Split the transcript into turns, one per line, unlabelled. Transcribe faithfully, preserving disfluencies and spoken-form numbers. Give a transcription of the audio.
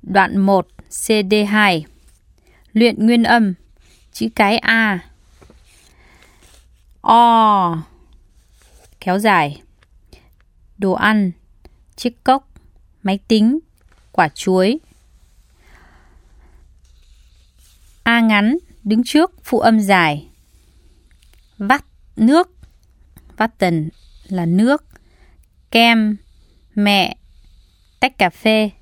Đoạn một, xê đê hai. Luyện nguyên âm. Chữ cái A. O. Kéo dài. Đồ ăn. Chiếc cốc. Máy tính. Quả chuối. A ngắn, đứng trước phụ âm dài. Vắt, nước. Vatten là nước. Kem, mẹ. Tách cà phê.